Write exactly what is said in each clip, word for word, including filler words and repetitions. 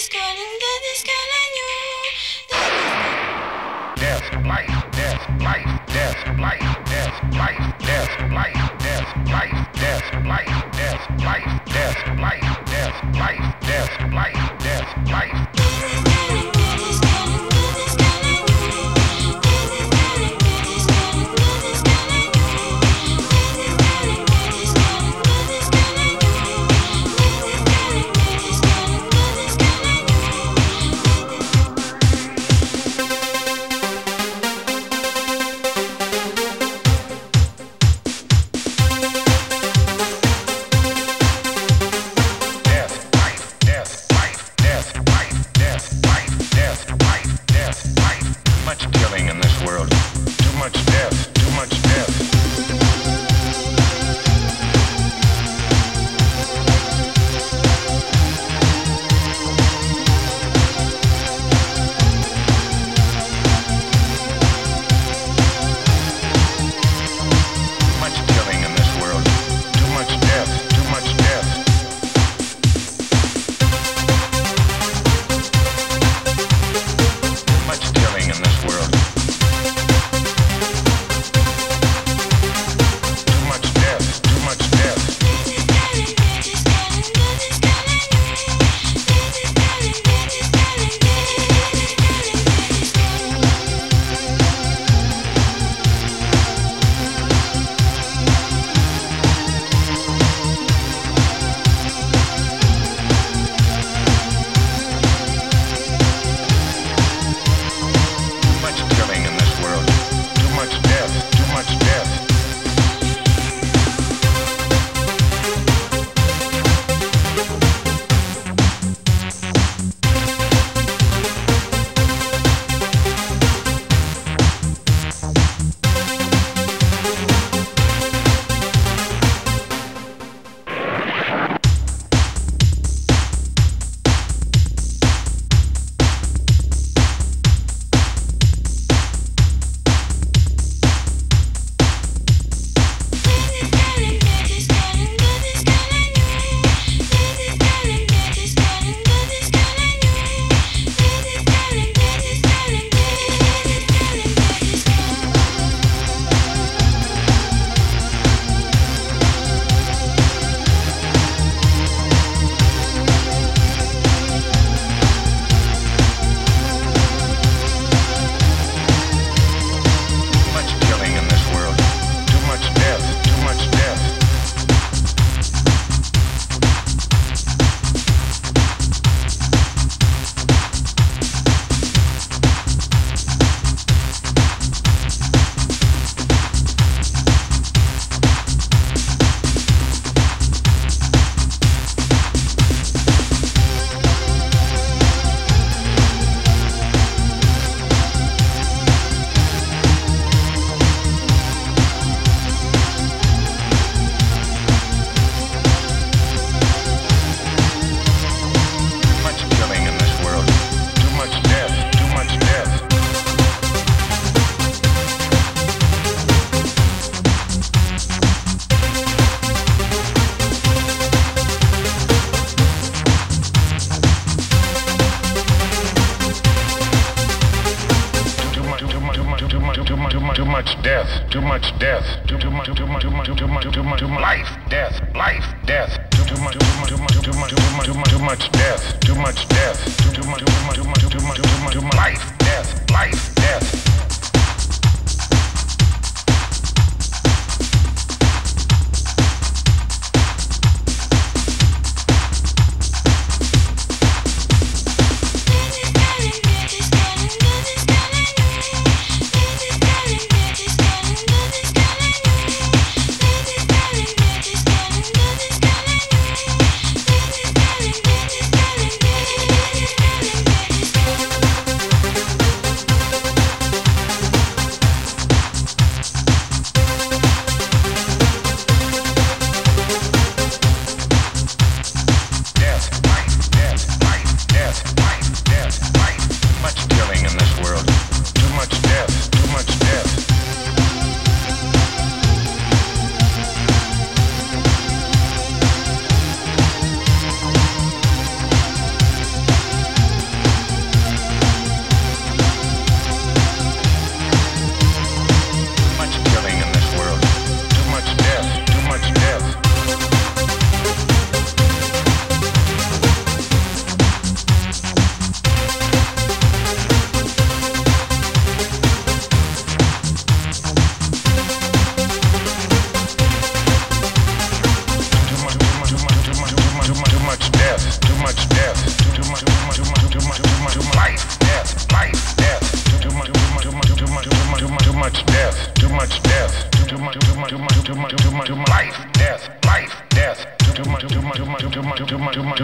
much death, too much death, too too much, too much, too much, too much, too much, too much life, death, life, death, too too much, too much, too much, too much, too much, too much, too much death, too much death, too too much, too much, too much, too much, too much, too much life, death, life, death.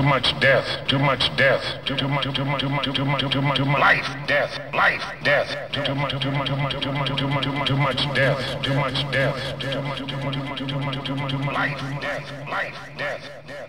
much death, too much death, too too much, too much, too much, too much, too much, too much life, death, life, death, too too much, too much, too much, too much, too much, too much, too much death, too much death, too much, too much, too much, too much, too much, too much life, death, life, death.